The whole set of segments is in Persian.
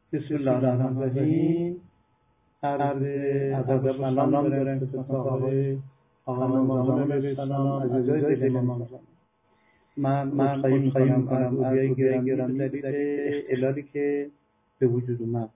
بسم الله الرحمن الرحیم. عرض ادب و سلام دارم خدمت آقای مزامل علیه السلام، عزیزای دل ما. من عذرخواهی می‌کنم از اولیای گرامی به دلیل اختلالی که به وجود اومد.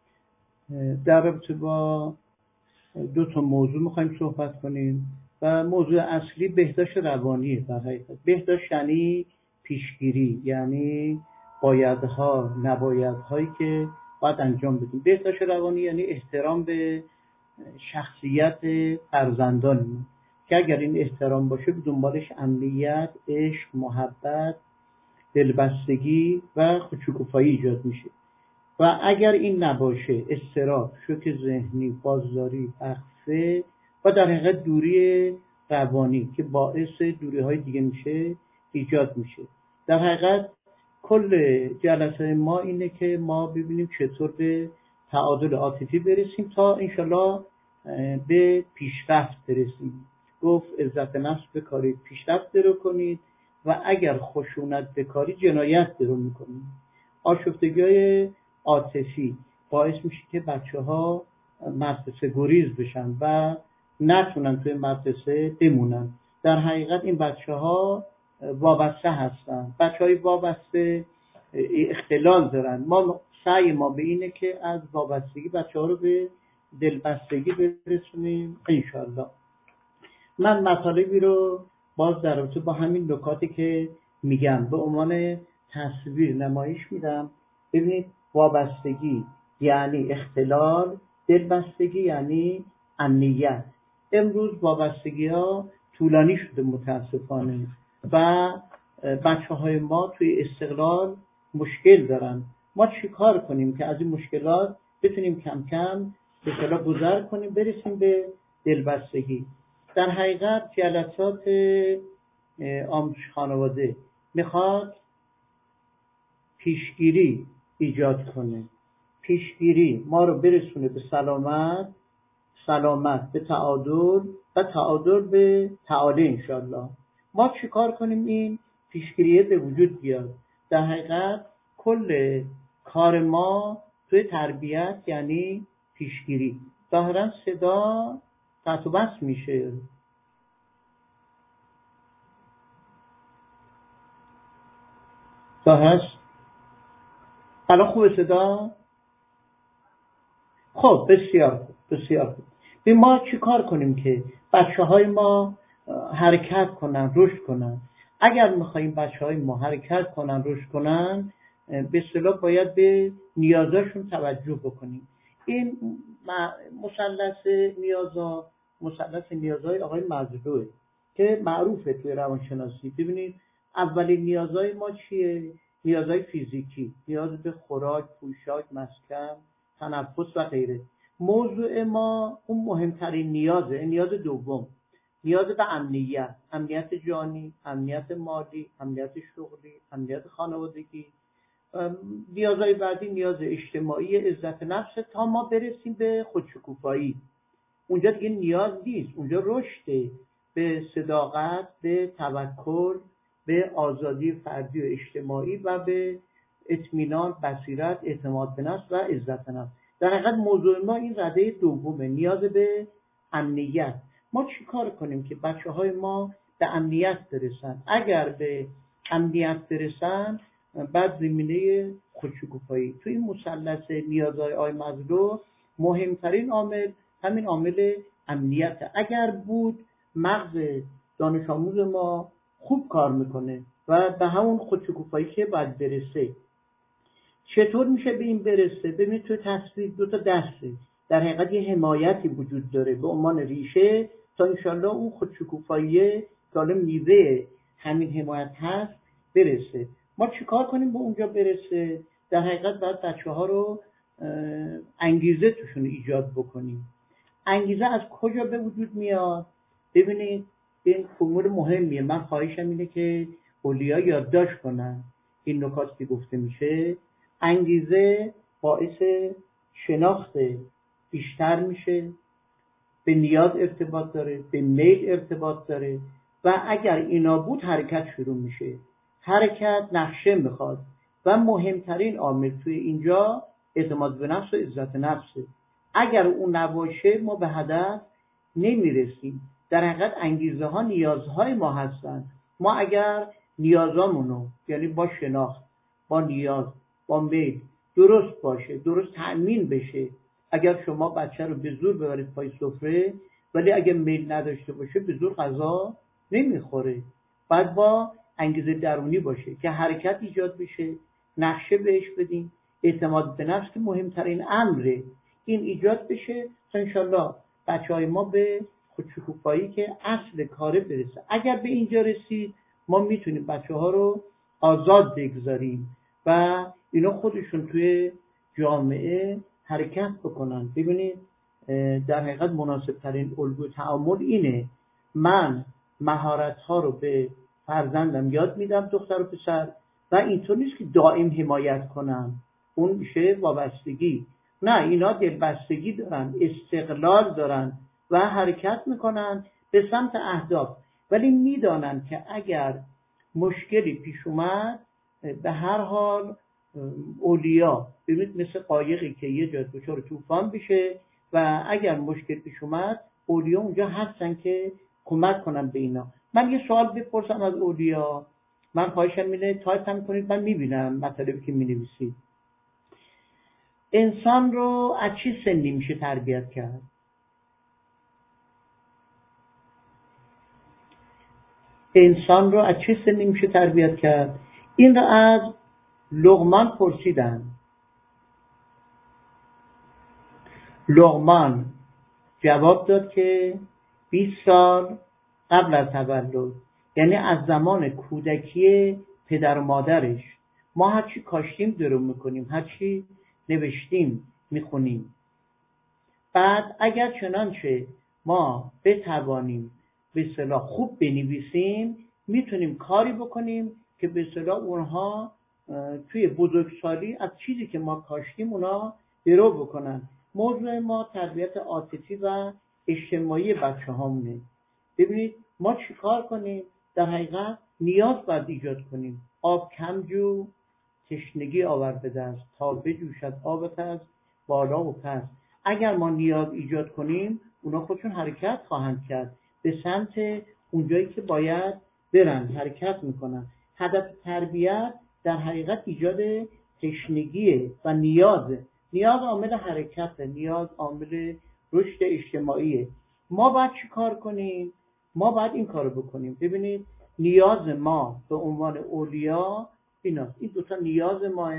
در رابطه با دو تا موضوع می‌خوایم صحبت کنیم و موضوع اصلی بهداشت روانیه. در حقیقت بهداشت یعنی پیشگیری، یعنی بایدها، نبایدهایی که باید انجام بدیم. بهداشت روانی یعنی احترام به شخصیت فرزندانمون که اگر این احترام باشه به دنبالش امنیت، عشق، محبت، دلبستگی و خودشکوفایی ایجاد میشه. و اگر این نباشه اضطراب، شوک ذهنی، بازداری، وقفه و در حقیقت دوری روانی که باعث دوری‌های دیگه میشه ایجاد میشه. در حقیقت کل جلسه ما اینه که ما ببینیم چطور به تعادل عاطفی برسیم تا انشالله به پیشرفت برسیم. گفت عزت نفس بکارید، پیشرفت درو کنید و اگر خشونت بکارید جنایت درو میکنید. آشفتگی‌های عاطفی باعث میشه که بچه‌ها مدرسه گریز بشن و نتونن توی مدرسه بمونن. در حقیقت این بچه‌ها وابسته هستن. بچه‌های وابسته اختلال دارن. سعی ما به اینه که از وابستگی بچه‌ها رو به دلبستگی برسونیم انشالله. من مطالبی رو باز در رابطه با همین نکاتی که میگم به عنوان تصویر نمایش میدم. ببینید، وابستگی یعنی اختلال، دلبستگی یعنی امنیت. امروز وابستگی‌ها طولانی شده متاسفانه و بچه‌های ما توی استقلال مشکل دارن. ما چی کار کنیم که از این مشکلات بتونیم کم کم به اصطلاح گذر کنیم، برسیم به دلبستگی. در حقیقت جلسات آموزش خانواده میخواد پیشگیری ایجاد کنه. پیشگیری ما رو برسونه به سلامت به تعادل و تعادل به تعالی انشالله. ما چی کار کنیم این پیشگیریه به وجود بیاد؟ در حقیقت کل کار ما توی تربیت یعنی پیشگیری. ظاهرا صدا قطع و بس میشه. ظاهرا الان خوبه صدا؟ خب بسیار خوب. به ما چی کار کنیم که بچه‌های ما حرکت کنن، رشد کنن؟ اگر می‌خوایم بچه‌های ما حرکت کنن، رشد کنن، به اصطلاح باید به نیازاشون توجه بکنیم. این مثلث نیازهای آقای مزروعه که معروفه توی روانشناسی. ببینید اولین نیازهای ما چیه؟ نیازهای فیزیکی، نیاز به خوراک، پوشاک، مسکن، تنفس و غیره. موضوع ما اون مهمترین نیازه. نیاز دوم نیاز به امنیت جانی، امنیت مالی، امنیت شغلی، امنیت خانوادگی. نیازهای بعدی نیاز اجتماعی، عزت نفس تا ما برسیم به خودشکوفایی. اونجا دیگه نیاز نیست، اونجا رشد به صداقت، به توکل، به آزادی فردی و اجتماعی و به اطمینان، بصیرت، اعتماد به نفس و عزت نفس. در حقیقت موضوع ما این رده دومه، نیاز به امنیت. ما چی کار کنیم که بچه‌های ما به امنیت برسن؟ اگر به امنیت برسن بعد زمینه خودشکوفایی. تو این مثلث نیازهای آقای مزلو مهمترین عامل همین عامل امنیت. اگر بود مغز دانش آموز ما خوب کار میکنه و به همون خودشکوفایی که باید برسه. چطور میشه به این برسه؟ ببینید تو تصویر دو تا دسته. در حقیقت یه حمایتی وجود داره به عنوان ریشه تا انشالله اون خودشکوفایی که حالا میوه همین حمایت هست برسه. ما چیکار کنیم به اونجا برسه؟ در حقیقت باید بچه‌ها رو انگیزه توشون ایجاد بکنیم. انگیزه از کجا به وجود میاد؟ ببینید این امور مهمیه. من خواهشم اینه که اولیا یادداشت کنن این نکات که گفته میشه. انگیزه باعث شناخت بیشتر میشه، به نیاز ارتباط داره، به میل ارتباط داره و اگر اینا بود حرکت شروع میشه. حرکت نقشه میخواد و مهمترین عامل توی اینجا اعتماد به نفس و عزت نفسه. اگر اون نباشه ما به هدف نمیرسیم. در حقیقت انگیزه ها نیازهای ما هستند. ما اگر نیازامونو، یعنی با شناخت، با نیاز، با میل درست باشه، درست تأمین بشه. اگر شما بچه رو به زور ببرید پای سفره ولی اگر میل نداشته باشه به زور غذا نمیخوره. باید با انگیزه درونی باشه که حرکت ایجاد بشه، نقشه بهش بدیم. اعتماد به نفس که مهمترین امره، این ایجاد بشه تا انشالله بچه‌های ما به خودشکوفایی که اصل کاره برسه. اگر به اینجا رسید ما میتونیم بچه‌ها رو آزاد بگذاریم و اینا خودشون توی جامعه حرکت بکنن. ببینید در حقیقت مناسب ترین الگوی تعامل اینه، من مهارت ها رو به فرزندم یاد میدم، دختر و پسر، و اینطور نیست که دائم حمایت کنم، اون میشه وابستگی. نه، اینا دلبستگی دارن، استقلال دارن و حرکت میکنن به سمت اهداف، ولی میدانن که اگر مشکلی پیش اومد به هر حال اولیا، ببینید مثل قایقی که یه جا دچار طوفان بشه و اگر مشکل پیش اومد اولیا اونجا هستن که کمک کنن به اینا. من یه سوال بپرسم از اولیا، من خواهشم اینه تایپ هم کنید، من میبینم مطالبی که مینویسید. انسان رو از چه سنی میشه تربیت کرد؟ انسان رو از چه سنی میشه تربیت کرد؟ این رو از لقمان پرسیدن. لقمان جواب داد که 20 سال قبل از تولد، یعنی از زمان کودکی پدر و مادرش. ما هرچی کاشتیم درو میکنیم، هرچی نوشتیم میخونیم. بعد اگر چنانچه ما بتوانیم به اصطلاح خوب بنویسیم، میتونیم کاری بکنیم که به اصطلاح اونها توی بزرگسالی از چیزی که ما کاشتیم اونا درو بکنن. موضوع ما تربیت عاطفی و اجتماعی بچه هامونه. ببینید ما چیکار کنیم؟ در حقیقت نیاز باید ایجاد کنیم. آب کم جو تشنگی آورده دست، تا بجوشد آبت از بالا و پس. اگر ما نیاز ایجاد کنیم اونا خودشون حرکت خواهند کرد به سمت اونجایی که باید برن، حرکت میکنن. هدف تربیت در حقیقت ایجاد تشنگیه و نیازه. نیاز عامل حرکته، نیاز عامل رشد اجتماعیه. ما باید چی کار کنیم؟ ما باید این کارو بکنیم. ببینید نیاز ما به عنوان اولیا ایناست. این دوتا نیاز ماه: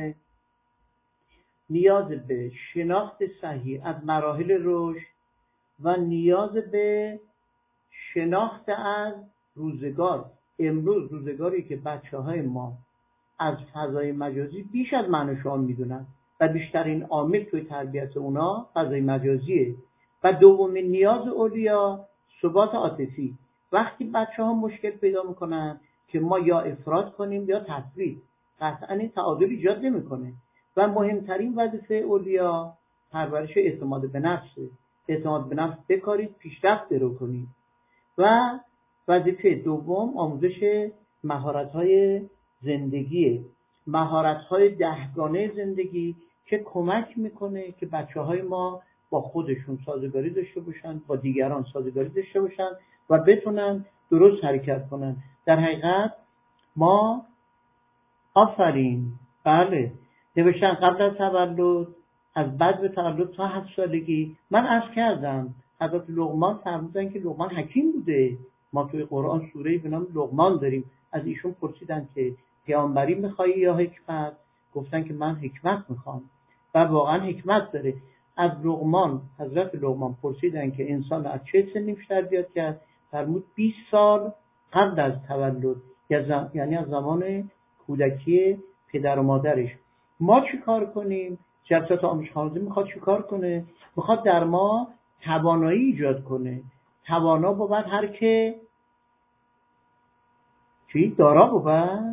نیاز به شناخت صحیح از مراحل رشد و نیاز به شناخت از روزگار. امروز روزگاری که بچه‌های ما از فضای مجازی بیش از من و شما میدونن و بیشترین عامل توی تربیت اونا فضای مجازیه. و دومین نیاز اولیا ثبات عاطفی. وقتی بچه‌ها مشکل پیدا میکنن که ما یا افراط کنیم یا تفرید، قطعا این تعادل ایجاد نمیکنه. و مهمترین وظیفه اولیا پرورش اعتماد به نفسه. اعتماد به نفس بکارید، پیشرفت رو کنید. و وظیفه دوم آموزش مهارت‌های زندگیه. مهارت‌های 10گانه زندگی که کمک میکنه که بچه‌های ما با خودشون سازگاری داشته باشن، با دیگران سازگاری داشته باشن و بتونن درست حرکت کنن. در حقیقت ما آفرین، بله، نوشتن قبل از تولد، از بعد به تولد تا 7 سالگی. من عرض کردم حضرت لقمان فرمودن که لقمان حکیم بوده. ما توی قرآن سوره‌ای به نام لقمان داریم. از ایشون پرسیدن که پیامبری میخوایی یا حکمت؟ گفتن که من حکمت میخوام و واقعا حکمت داره. از لقمان، حضرت لقمان پرسیدن که انسان از چه سنی میشه تربیت کرد؟ فرمود 20 سال قبل از تولد، یعنی از زمان کودکی پدر و مادرش. ما چی کار کنیم؟ جلسات آموزش خانواده میخواد چی کار کنه؟ میخواد در ما توانایی ایجاد کنه. توانا بود هر که چی دارا بود؟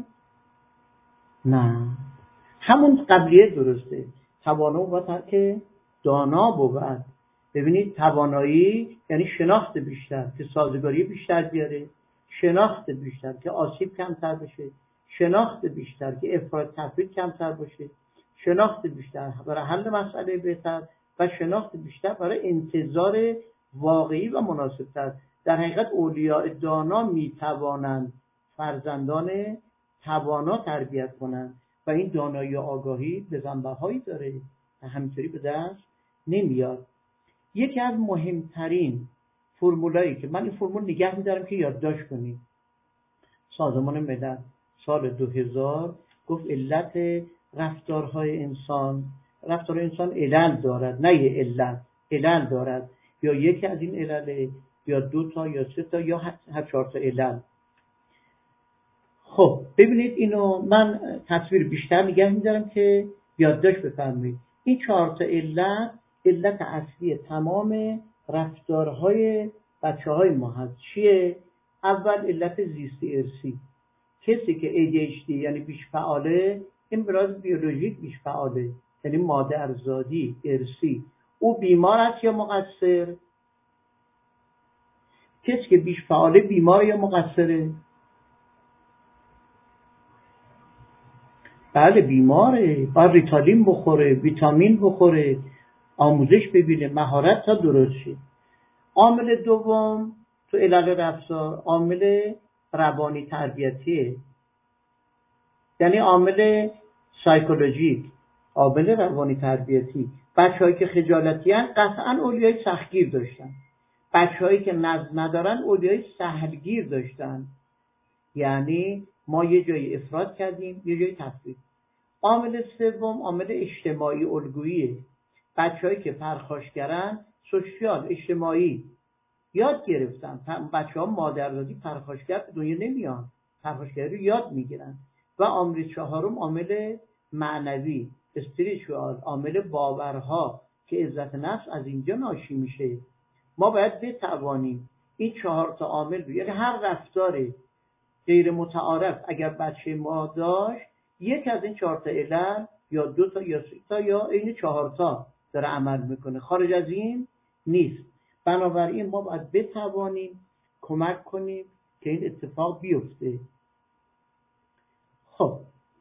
نه، همون قبلیه درسته. توانا بود هر که دانا بود. ببینید توانایی یعنی شناخت بیشتر که سازگاری بیشتر بیاره، شناخت بیشتر که آسیب کمتر بشه، شناخت بیشتر که افراط تفرید کمتر باشه، شناخت بیشتر برای حل مسئله بهتر و شناخت بیشتر برای انتظار واقعی و مناسبتر. در حقیقت اولیاء دانا میتوانند فرزندان توانا تربیت کنند و این دانایی و آگاهی بزنبه‌هایی داره و همینطوری به دست نمیاد. یکی از مهمترین فرمولایی که من این فرمول نگه می‌دارم که یادداشت کنید، سازمان ملل سال 2000 گفت علت رفتار انسان علل دارد، نه یه علل دارد، یا یکی از این علل یا 2 تا یا 3 تا یا هر 4 تا علل. خب ببینید اینو من تصویر بیشتر نگه می‌دارم که یادداشت بفرمایید. این 4 تا علت اصلی تمام رفتارهای بچه‌های ما هست. چیه؟ اول علت زیستی ارثی. کسی که ADHD یعنی بیش فعاله، این براز بیولوژیک بیش فعاله، یعنی مادرزادی ارثی. او بیمار است یا مقصر؟ کسی که بیش فعاله بیمار یا مقصره؟ بله بیماره، باید ریتالین بخوره، ویتامین بخوره، آموزش ببینه، مهارت تا درست شه. عامل دوم تو علل رفتار عامل روانی تربیتیه، یعنی عامل سایکولوژیک، عامل روانی تربیتی. بچه‌هایی که خجالتی هستن قطعاً اولیای سختگیر داشتن. بچه‌هایی که نظم ندارن اولیای سهلگیر داشتن. یعنی ما یه جایی افراط کردیم، یه جایی تفریط. عامل سوم عامل اجتماعی الگوییه. بچه‌هایی که پرخاشگرن، سوشیال اجتماعی یاد گرفتن. بچه‌ها مادرزادی پرخاشگر به دنیا نمیان، پرخاشگری رو یاد میگیرن. و عامل چهارم عامل معنوی، اسپریچوال، عامل باورها که عزت نفس از اینجا ناشی میشه. ما باید بتوانیم این 4 تا عامل رو، یعنی هر رفتار غیر متعارف اگر بچه ما داشت، یک از این 4 تا علل یا 2 تا یا 3 تا یا این 4 تا داره عمل میکنه، خارج از این نیست. بنابراین ما باید بتوانیم کمک کنیم که این اتفاق بیفته. خب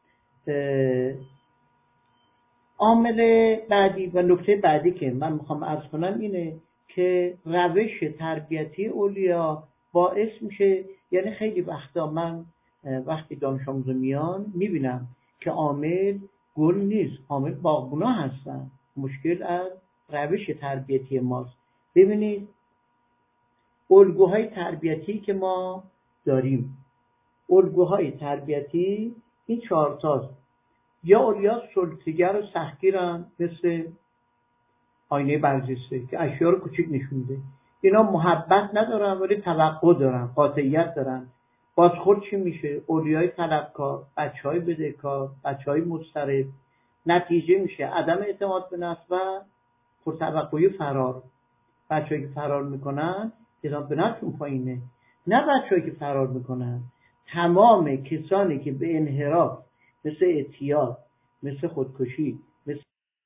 عامل بعدی و نکته بعدی که من میخوام عرض کنم اینه که روش تربیتی اولیا باعث میشه، یعنی خیلی وقتا من وقتی دانش آموز میان میبینم که عامل گل نیست، عامل باغبونا هستن. مشکل از روش تربیتی ماست. ببینید الگوهای تربیتی که ما داریم، الگوهای تربیتی این 4 تاست. یا اولیا سلطه‌گر و سختگیرن، مثل آینه برجسته که اشیا رو کوچیک نشون میده. اینا محبت ندارن ولی توقع دارن، قاطعیت دارن. بازخورد چی میشه؟ اولیای طلبکار، بچهای بدهکار، بچهای مضطرب. نتیجه میشه عدم اعتماد به نفس و پرتوقعی فرار. بچه‌ای که فرار میکنن اعتماد به نفسشون پایینه. نه بچه‌ای که فرار میکنن، تمام کسانی که به انحراف مثل اعتیاد، مثل خودکشی، مثل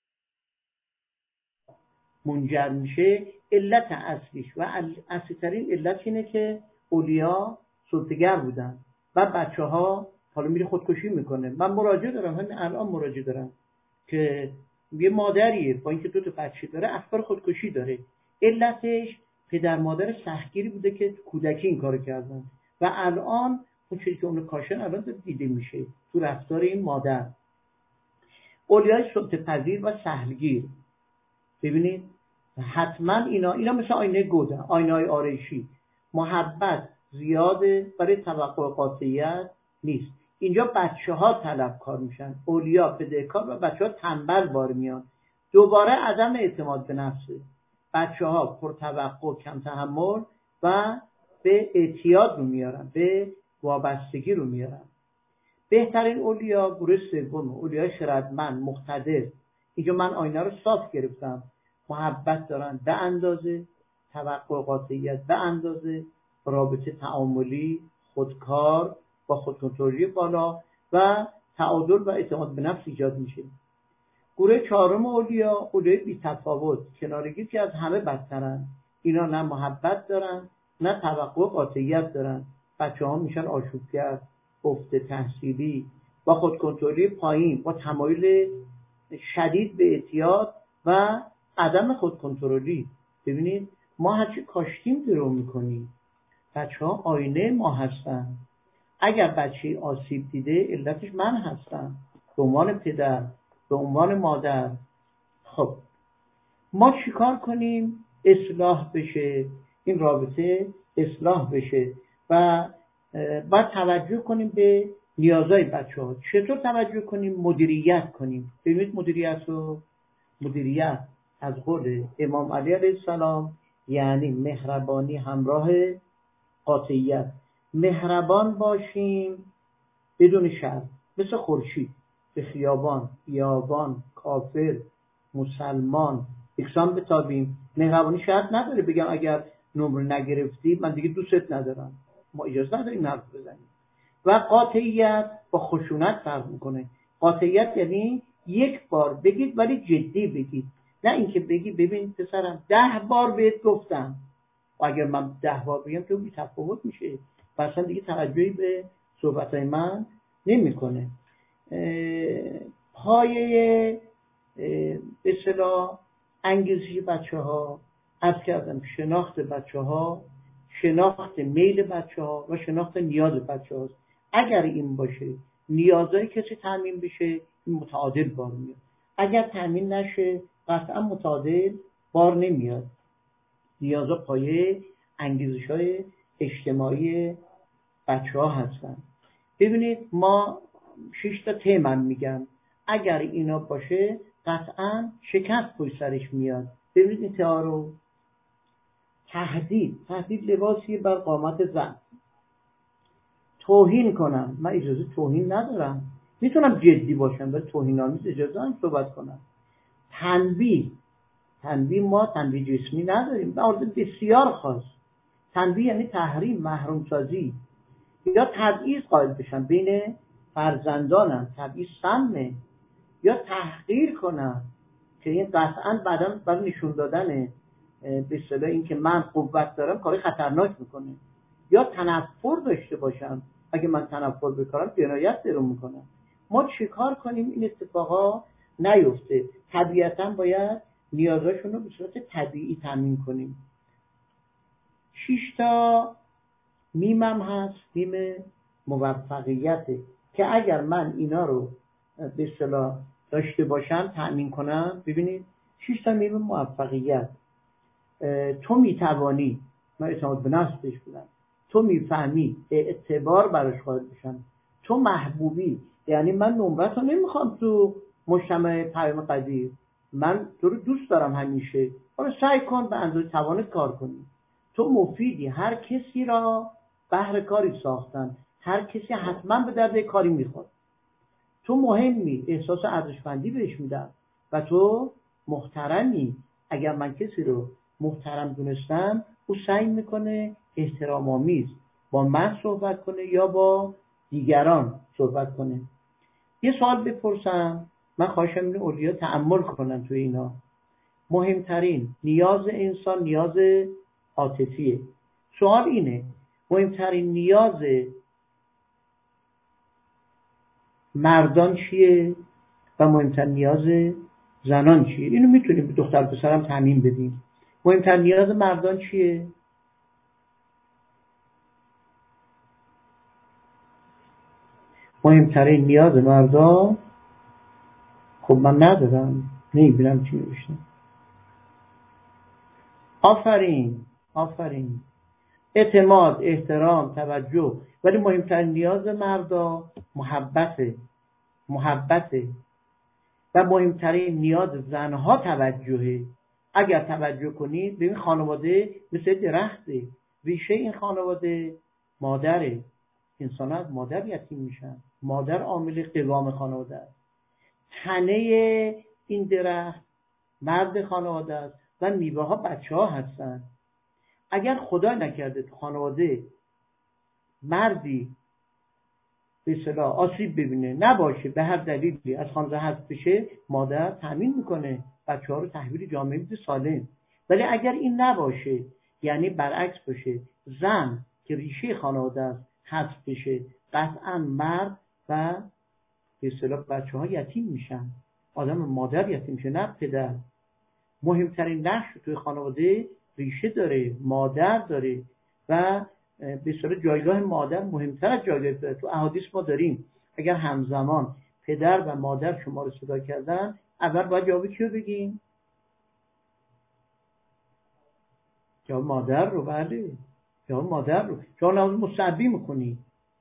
منجر میشه، علت اصلیش و اصلی ترین علت اینه که اولیا سلطه‌گر بودن و بچه‌ها حالا میره خودکشی میکنه. من مراجعه دارم، همین الان مراجعه دارم که یه مادریه با اینکه 2 تا بچه داره افکار خودکشی داره. علتش پدر مادر سختگیری بوده که کودکی این کارو کردن و الان اون چیزی که اون کاشن الان دیده میشه تو رفتار این مادر. اولیای سلطه‌پذیر و سهلگیر، ببینید حتما اینا مثل آینه گودن، آینه‌های آرایشی. محبت زیاده برای توقع قاطعیت نیست. اینجا بچه‌ها طلبکار میشن، اولیا بدهکار و بچه‌ها تنبل بار میان. دوباره عدم اعتماد به نفسه. بچه‌ها پرتوقع، کم تحمل و به اعتیاد رو میارن، به وابستگی رو میارن. بهترین اولیا گروه سوم، اولیای خردمند، مقتدر. اینجا من آینه رو صاف گرفتم. محبت دارن به اندازه، توقع قاطعیت به اندازه، رابطه تعاملی، خودکار با خودکنترلی بالا و تعادل و اعتماد به نفس ایجاد میشه. گروه 4 اولیا، اولیای بی‌تفاوت، کنارگیر که از همه بدترن. اینا نه محبت دارن نه توقع قاطعیت دارن. بچه‌ها میشن آشوبگر، افت تحصیلی با خودکنترلی پایین، با تمایل شدید به اعتیاد و عدم خودکنترلی. ببینید ما هرچی کاشتیم درو میکنیم. بچه ها آینه ما هستن. اگر بچه آسیب دیده علتش من هستم به عنوان پدر، به عنوان مادر. خب ما چیکار کنیم اصلاح بشه، این رابطه اصلاح بشه و باید توجه کنیم به نیازهای بچه ها. چطور توجه کنیم؟ مدیریت کنیم. ببینید مدیریت از قول امام علی علیه السلام یعنی مهربانی همراه قاطعیت. مهربان باشیم بدون شر، مثل خورشید به خیابان، بیابان، کافر، مسلمان یکسان بتابیم. مهربانی شرط نداره بگم اگر نمره نگرفتی من دیگه دوستت ندارم. ما اجازه نداریم حرف بزنیم. و قاطعیت با خشونت فرق میکنه. قاطعیت یعنی یک بار بگید ولی جدی بگید، نه اینکه بگی ببین پسرم 10 بار بهت گفتم و اگر من 10 بار بگم که بی تفاوت میشه و اصلا دیگه توجهی به صحبتهای من نمیکنه. پایه به اصطلاح انگیزشی بچه ها عرض کردم شناخت بچه ها، شناخت میل بچه ها و شناخت نیاز بچه هاست. اگر این باشه نیازهای کسی تامین بشه این متعادل بار میاد. اگر تامین نشه قطعا متعادل بار نمیاد. نیازها پایه انگیزش های اجتماعی بچه ها هستن. ببینید ما 6 تا تم میگم، اگر اینا باشه قطعا شکست پشت سرش میاد. ببینید این تئا رو تهدید لباسی بر قامت زن. توهین کنم، من اجازه توهین ندارم، میتونم جدی باشم ولی توهین‌آمیز اجازه هم صحبت کنم. تنبیه ما تنبیه جسمی نداریم، مورد بسیار خاص. تنبیه یعنی تحریم، محروم سازی یا تبعیض قائل بشم بین فرزندانم، تبعیض سمه، یا تحقیر کنم که این قطعا بعداً برای نشون دادن به اصطلاح این که من قوت دارم کاری خطرناک میکنه. یا تنفر داشته باشم، اگه من تنفر بکنم جنایت رو میکنم. ما چیکار کنیم این اتفاقا نیفته؟ طبیعتاً باید نیازاشون رو به صورت طبیعی تامین کنیم. 6 تا میمم هست، میم موفقیته که اگر من اینا رو به اصطلاح داشته باشم تامین کنم. ببینید 6 تا میم موفقیت. تو میتوانی، من اعتماد به نفس بهش بدم. تو میفهمی، اعتبار براش قائل بشم. تو محبوبی، یعنی من نمرت رو نمیخوام تو مجتمع پیام قدیر، من تو رو دوست دارم همیشه، حالا سعی کن به اندازه توانت کار کنی. تو مفیدی، هر کسی را بهر کاری ساختن، هر کسی حتما به درد کاری میخواد. تو مهمی، احساس ارزشمندی بهش میدم و تو محترمی. اگر من کسی رو محترم دونستم او سعی میکنه احترام آمیز با من صحبت کنه یا با دیگران صحبت کنه. یه سوال بپرسم، من خواهشم اینه اولیا تأمل کنن توی اینا. مهمترین نیاز انسان نیاز عاطفیه. سوال اینه مهمترین نیاز مردان چیه و مهمترین نیاز زنان چیه؟ اینو میتونیم به دختر پسرم تعمیم بدیم. مهمترین نیاز مردان چیه؟ مهمترین نیاز مردان، خب من ندارم، نمیبینم چی نوشتم. آفرین. اعتماد، احترام، توجه. ولی مهمترین نیاز مردا محبته و مهمترین نیاز زنها توجهه. اگر توجه کنید ببین خانواده مثل درخته، ریشه این خانواده مادره. انسان از مادر یتیم میشن، مادر عامل قوام خانواده است. تنه این درخت مرد خانواده است و میوه ها بچه ها هستن. اگر خدا نکرده تو خانواده مردی به اصطلاح آسیب ببینه نباشه، به هر دلیلی از خانواده حذف بشه، مادر تامین میکنه بچه‌ها رو تحویل جامعه میده سالم. ولی اگر این نباشه، یعنی برعکس باشه، زن که ریشه خانواده است حذف بشه، قطعا مرد و به اصطلاح بچه‌ها یتیم میشن. آدم مادر یتیم میشه نه پدر. مهمترین نقش توی خانواده ریشه داره، مادر داره و به صورت جایگاه مادر مهمتر از جایگاه پدر. تو احادیث ما داریم اگر همزمان پدر و مادر شما رو صدا کردن، اول باید جواب کیو بگیم؟ جواب مادر رو. بله، جواب مادر رو. شما نماز مستحبی میکنی،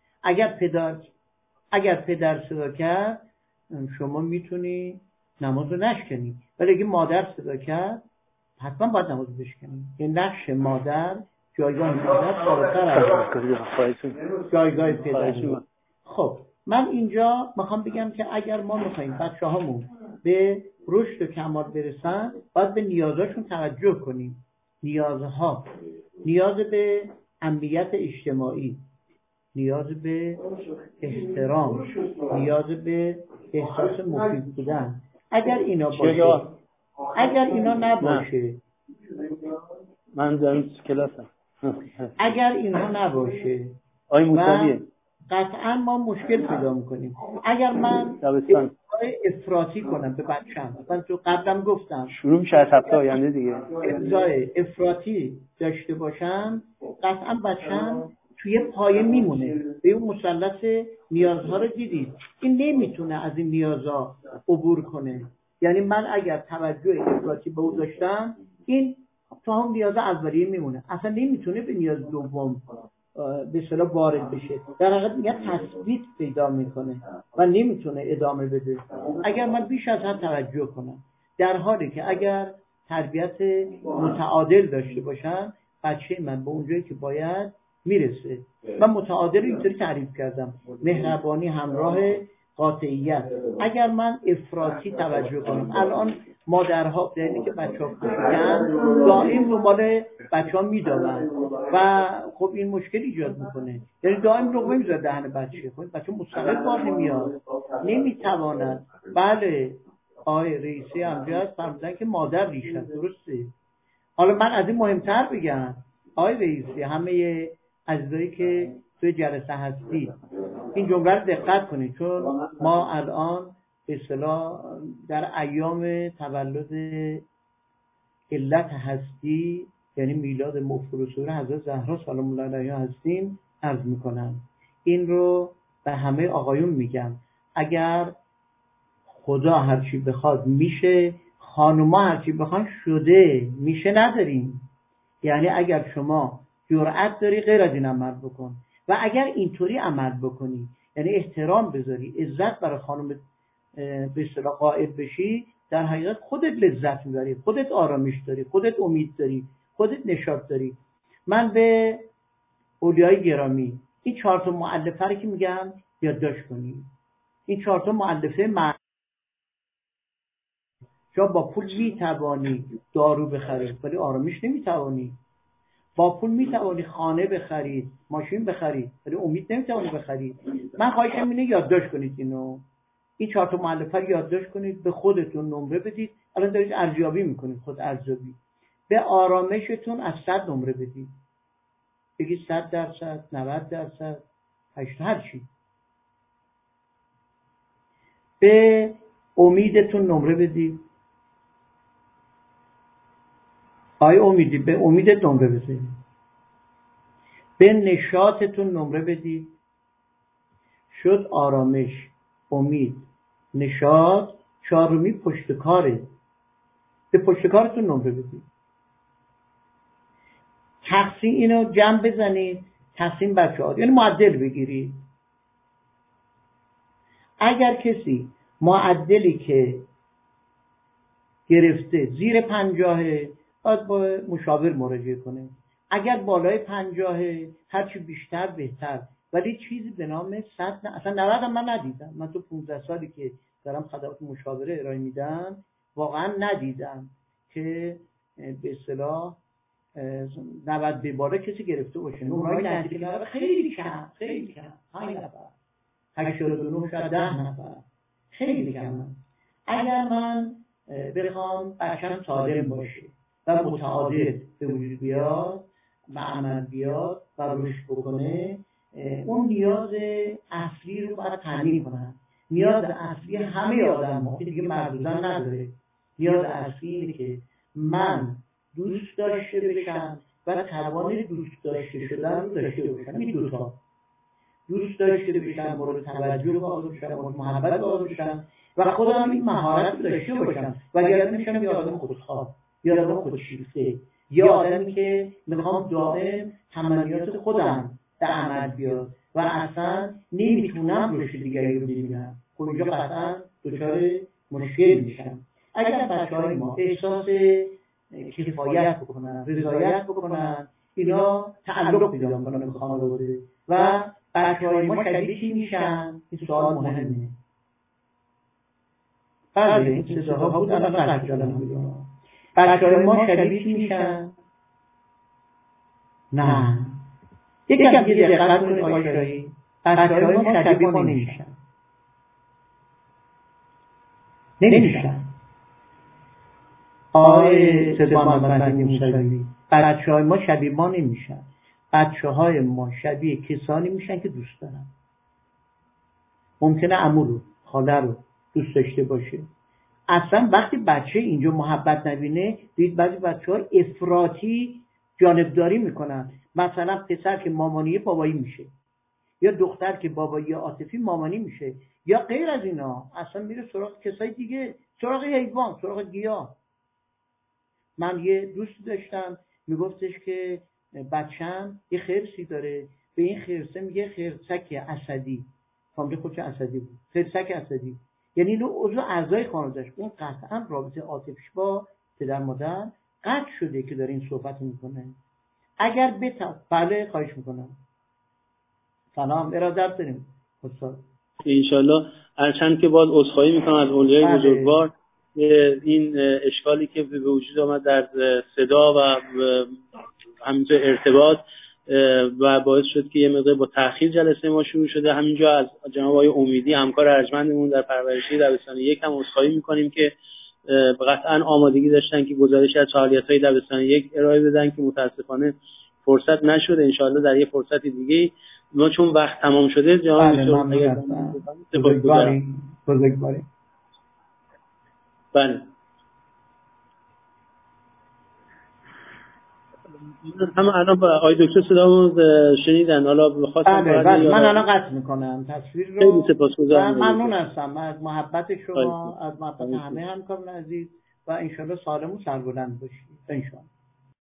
اگر پدر صدا کرد شما میتونی نماز رو نشکنی، ولی اگه مادر صدا کرد حتما باید نماز بشکنی. این نقش مادر، جایگاه مادر بالاتر از جایگاه پدر. خب من اینجا میخوام بگم که اگر ما میخوایم بچه هامون به رشد و کمال برسن، باید به نیازاشون توجه کنیم. نیاز به امنیت اجتماعی، نیاز به احترام، نیاز به احساس مفید بودن. اگر اینا نباشه من در کلاسم. اگر اینها نباشه قطعا ما مشکل پیدا میکنیم. اگر من افراطی کنم به بچه‌م، من تو قبلم گفتم شروع میشه از هفته آینده دیگه، افراطی داشته باشم، قطعا بچه‌م توی پایه میمونه. به اون مثلث نیازها رو دیدید، این نمیتونه از این نیازها عبور کنه. یعنی من اگر توجه افراطی به او داشتم، این تا هم نیاز اولیه میمونه، اصلا نمیتونه به نیاز دوم به اصطلاح وارد بشه. در حقیقت میگه تثبیت پیدا میکنه و نمیتونه ادامه بده اگر من بیش از حد توجه کنم. در حالی که اگر تربیت متعادل داشته باشم، بچه من به اونجایی که باید میرسه. من متعادل اینطوری تعریف کردم: مهربانی همراه قاطعیت. اگر من افراطی توجه کنم، الان مادرها یعنی که بچه‌ها کوچیکن دائم دنبال بچه‌ها میدوند و خب این مشکل ایجاد میکنه. یعنی دائم لقمه میذاره دهن بچه، خب بچه مستقل بار نمیاد، نمیتواند. بله آقای رئیسی امجد فرمودن که مادر ریشه، درسته. حالا من از این مهمتر بگم آقای رئیسی، همه عزیزایی که توی جلسه هستی این جمله رو دقت کنید، چون ما الان به اصطلاح در ایام تولد علت هستی، یعنی میلاد مفروض حضرت زهرا سلام الله علیها هستیم، عرض میکنم. این رو به همه آقایون میگم، اگر خدا هرچی بخواد میشه، خانوما هرچی بخوان شده، میشه نداریم. یعنی اگر شما جرأت داری غیر از این عمل بکن، و اگر اینطوری عمل بکنی یعنی احترام بذاری، عزت برای خانم به اصطلاح قائل بشی، در حقیقت خودت لذت میبری، خودت آرامش داری، خودت امید داری، خودت نشاط داری. من به اولیای گرامی این 4 تا مؤلفه رو که میگم یادداشت کنی. این 4 تا مؤلفه شما با پول میتوانی دارو بخری ولی آرامش نمیتوانی. با پول میتوانی خانه بخرید، ماشین بخرید، ولی امید نمیتوانی بخرید. من خواهشم اینه یادداشت کنید اینو. این 4 تا مؤلفه رو یادداشت کنید، به خودتون نمره بدید. الان دارید ارزیابی میکنید، خود ارزیابی. به آرامشتون از 100 نمره بدید. بگید 100%، 90%، 80، هر چی. به امیدتون نمره بدید. امیدی به امیدت نمره بدید. به نشاطتون نمره بدید. شد آرامش، امید، نشاط. 4می پشت کاره. به پشت کارتون نمره بدید. تقسیم اینو جمع بزنید، تقسیم بر 4، یعنی معدل بگیرید. اگر کسی معدلی که گرفته زیر 50 باید با مشاور مراجعه کنه. اگر بالای 50 هرچی بیشتر بهتر، ولی چیزی به نام 100 اصلا 90 من ندیدم. من تو 15 سالی که دارم خدمات مشاوره ارائه میدم واقعا ندیدم که به اصطلاح 90 به بالا کسی گرفته باشه. اونایی نزدیک خیلی کم، 5 نفر، 89 شاید 10 نفر، خیلی کم. اگر من بخوام بچه‌م سالم باشه و متعادل به وجود بیاد و عمل بیاد و رشد بکنه، اون نیاز اصلی رو باید تامین کنن. نیاز اصلی همه آدم‌ها که دیگه مردودن نداره، نیاز اصلی اینه که من دوست داشته بشم و توان دوست داشته شدن رو داشته باشم. این دوتا، دوست داشته بشم، مورد توجه قائل بشم، مورد محبت قائل بشم و خودم این مهارت رو داشته باشم. وگرنه میشم یه آدم خودخواه، یه آدم خودشیفته، یه آدمی که میخوام دائم تمنیات خودم به عمل بیاد و اصلا نمیتونم رشد دیگری رو ببینم. خب اینجا قطعا دچار مشکل میشم. اگر بچه‌های ما احساس کفایت بکنن، رضایت بکنن، اینا تعلق پیدا میکنن به خانواده و بچه‌های ما شبیه چی میشن؟ این سوال مهمه. بله این صداها بود، الان قطع کردم. بچه‌های ما شبیه چی میشن؟ نه، یکم یه دقت کنید آقای شاهی، بچه‌های ما شبیه ما نمیشن. آقای سید محمد موسوی، بچه‌های ما شبیه ما نمیشن. بچه‌های ما شبیه کسانی میشن که دوست دارن. ممکنه عمو رو، خاله رو دوست داشته باشه. اصلا وقتی بچه اینجا محبت نبینه، دید بعضی بچه‌ها افراطی جانبداری میکنن. مثلا پسر که مامانی بابایی میشه، یا دختر که بابایی عاطفی مامانی میشه، یا غیر از اینا اصلا میره سراغ کسای دیگه، سراغ حیوان، سراغ گیاه. من یه دوست داشتم میگفتش که بچه‌م یه خرسی داره، به این خرسه میگه خرسک اسدی. فامیل خودش اسدی بود، خرسک اسدی، یعنی اینو عضو اعضای خانواده‌اش. اون قطعا رابطه عاطفیش با پدر مادر قطع شده که داره این صحبت میکنه. اگر بله خواهش میکنم. سلام، ارادت داریم استاد. انشالله. هرچند که باز عذرخواهی میکنم از اولیای بزرگوار، این اشکالی که به وجود آمد در صدا و همینطور ارتباط و باعث شد که یه مقدار با تأخیر جلسه ما شروع شده. همینجا از جناب آقای امیدی همکار ارجمندمون در پرورشی دبستان یک هم عذرخواهی میکنیم که قطعا آمادگی داشتن که گزارش از فعالیت‌های دبستان یک ارائه بدن که متاسفانه فرصت نشد. انشالله در یه فرصت دیگه، ما چون وقت تمام شده جناب بزرگواری. بله هم الان با آقای دکتر صدامو شنیدن. حالا بخواستم بله من الان قطع میکنم تصویر رو. خیلی سپاسگزارم. ممنون هستم از محبت شما، از محبت همه همکاران عزیز و انشالله سالم و سربلند باشید انشالله.